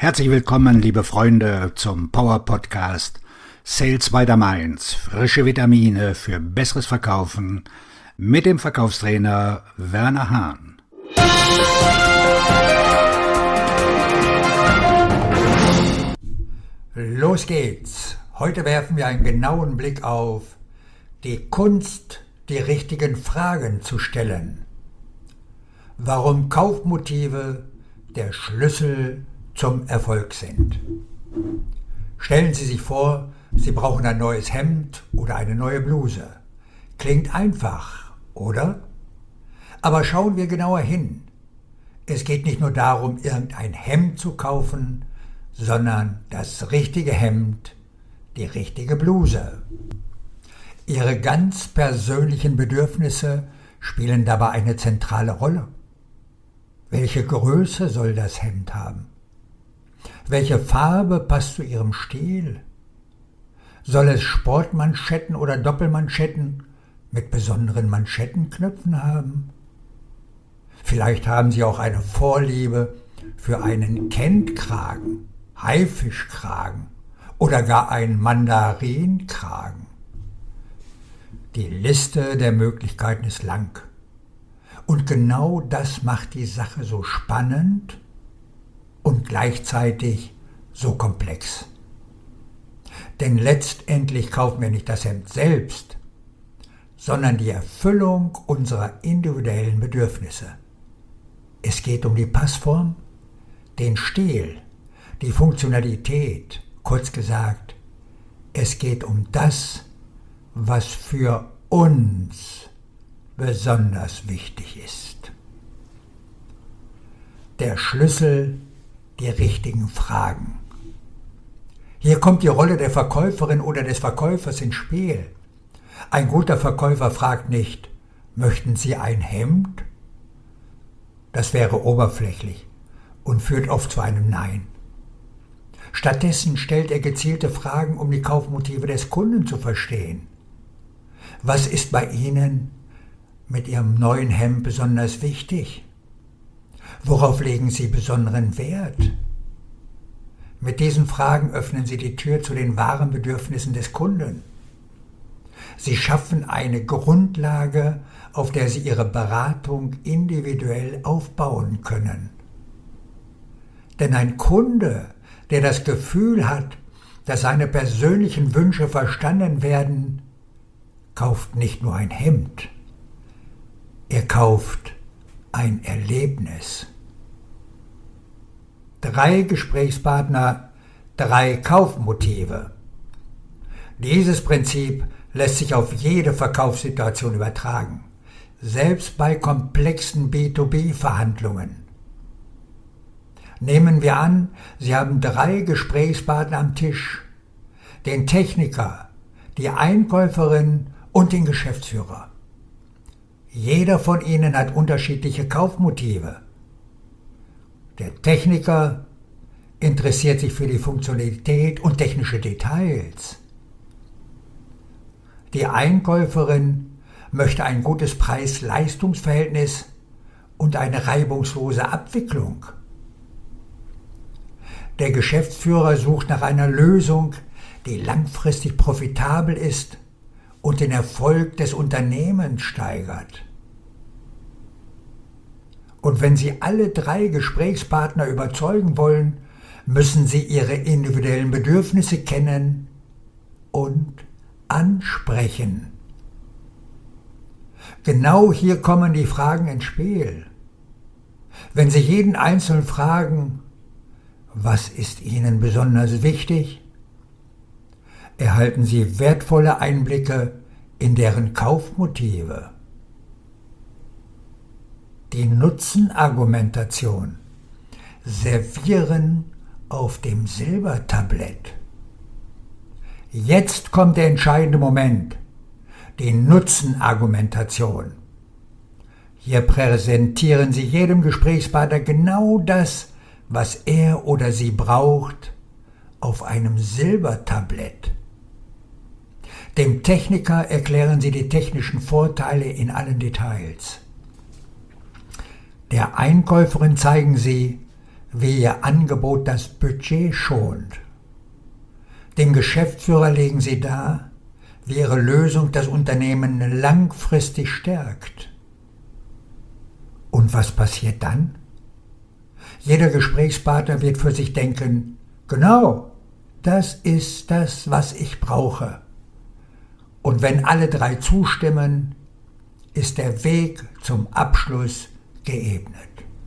Herzlich willkommen, liebe Freunde, zum Power Podcast Sales by the Mainz. Frische Vitamine für besseres Verkaufen mit dem Verkaufstrainer Werner Hahn. Los geht's! Heute werfen wir einen genauen Blick auf die Kunst, die richtigen Fragen zu stellen. Warum Kaufmotive der Schlüssel zum Erfolg sind. Stellen Sie sich vor, Sie brauchen ein neues Hemd oder eine neue Bluse. Klingt einfach, oder? Aber schauen wir genauer hin. Es geht nicht nur darum, irgendein Hemd zu kaufen, sondern das richtige Hemd, die richtige Bluse. Ihre ganz persönlichen Bedürfnisse spielen dabei eine zentrale Rolle. Welche Größe soll das Hemd haben? Welche Farbe passt zu Ihrem Stil? Soll es Sportmanschetten oder Doppelmanschetten mit besonderen Manschettenknöpfen haben? Vielleicht haben Sie auch eine Vorliebe für einen Kentkragen, Haifischkragen oder gar einen Mandarinkragen. Die Liste der Möglichkeiten ist lang. Und genau das macht die Sache so spannend und gleichzeitig so komplex. Denn letztendlich kaufen wir nicht das Hemd selbst, sondern die Erfüllung unserer individuellen Bedürfnisse. Es geht um die Passform, den Stil, die Funktionalität, kurz gesagt, es geht um das, was für uns besonders wichtig ist. Der Schlüssel, die richtigen Fragen. Hier kommt die Rolle der Verkäuferin oder des Verkäufers ins Spiel. Ein guter Verkäufer fragt nicht, möchten Sie ein Hemd? Das wäre oberflächlich und führt oft zu einem Nein. Stattdessen stellt er gezielte Fragen, um die Kaufmotive des Kunden zu verstehen. Was ist bei Ihnen mit Ihrem neuen Hemd besonders wichtig? Worauf legen Sie besonderen Wert? Mit diesen Fragen öffnen Sie die Tür zu den wahren Bedürfnissen des Kunden. Sie schaffen eine Grundlage, auf der Sie Ihre Beratung individuell aufbauen können. Denn ein Kunde, der das Gefühl hat, dass seine persönlichen Wünsche verstanden werden, kauft nicht nur ein Hemd, er kauft ein Erlebnis. 3 Gesprächspartner, 3 Kaufmotive. Dieses Prinzip lässt sich auf jede Verkaufssituation übertragen, selbst bei komplexen B2B-Verhandlungen. Nehmen wir an, Sie haben 3 Gesprächspartner am Tisch, den Techniker, die Einkäuferin und den Geschäftsführer. Jeder von ihnen hat unterschiedliche Kaufmotive. Der Techniker interessiert sich für die Funktionalität und technische Details. Die Einkäuferin möchte ein gutes Preis-Leistungs-Verhältnis und eine reibungslose Abwicklung. Der Geschäftsführer sucht nach einer Lösung, die langfristig profitabel ist und den Erfolg des Unternehmens steigert. Und wenn Sie alle 3 Gesprächspartner überzeugen wollen, müssen Sie Ihre individuellen Bedürfnisse kennen und ansprechen. Genau hier kommen die Fragen ins Spiel. Wenn Sie jeden Einzelnen fragen, was ist Ihnen besonders wichtig, erhalten Sie wertvolle Einblicke in deren Kaufmotive. Die Nutzenargumentation. Servieren auf dem Silbertablett. Jetzt kommt der entscheidende Moment. Die Nutzenargumentation. Hier präsentieren Sie jedem Gesprächspartner genau das, was er oder sie braucht, auf einem Silbertablett. Dem Techniker erklären Sie die technischen Vorteile in allen Details. Der Einkäuferin zeigen Sie, wie Ihr Angebot das Budget schont. Dem Geschäftsführer legen Sie dar, wie Ihre Lösung das Unternehmen langfristig stärkt. Und was passiert dann? Jeder Gesprächspartner wird für sich denken, genau, das ist das, was ich brauche. Und wenn alle drei zustimmen, ist der Weg zum Abschluss geebnet.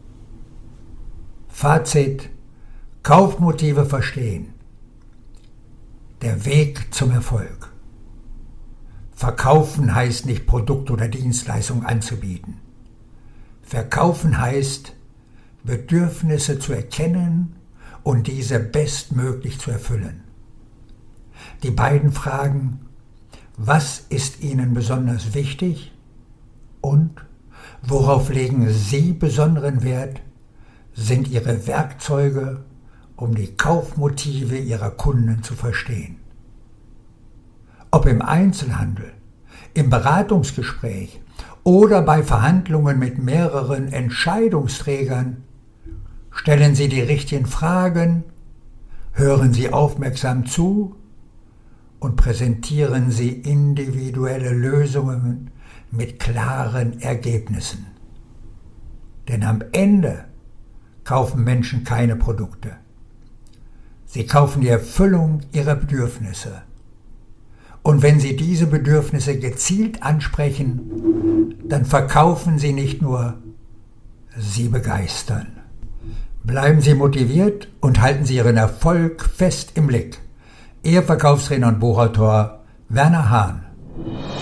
Fazit: Kaufmotive verstehen. Der Weg zum Erfolg. Verkaufen heißt nicht, Produkt oder Dienstleistung anzubieten. Verkaufen heißt, Bedürfnisse zu erkennen und diese bestmöglich zu erfüllen. Die beiden Fragen: Was ist Ihnen besonders wichtig und worauf legen Sie besonderen Wert, sind Ihre Werkzeuge, um die Kaufmotive Ihrer Kunden zu verstehen. Ob im Einzelhandel, im Beratungsgespräch oder bei Verhandlungen mit mehreren Entscheidungsträgern, stellen Sie die richtigen Fragen, hören Sie aufmerksam zu und präsentieren Sie individuelle Lösungen mit klaren Ergebnissen. Denn am Ende kaufen Menschen keine Produkte. Sie kaufen die Erfüllung ihrer Bedürfnisse. Und wenn Sie diese Bedürfnisse gezielt ansprechen, dann verkaufen Sie nicht nur, Sie begeistern. Bleiben Sie motiviert und halten Sie Ihren Erfolg fest im Blick. Ihr Verkaufstrainer und Buchautor Werner Hahn.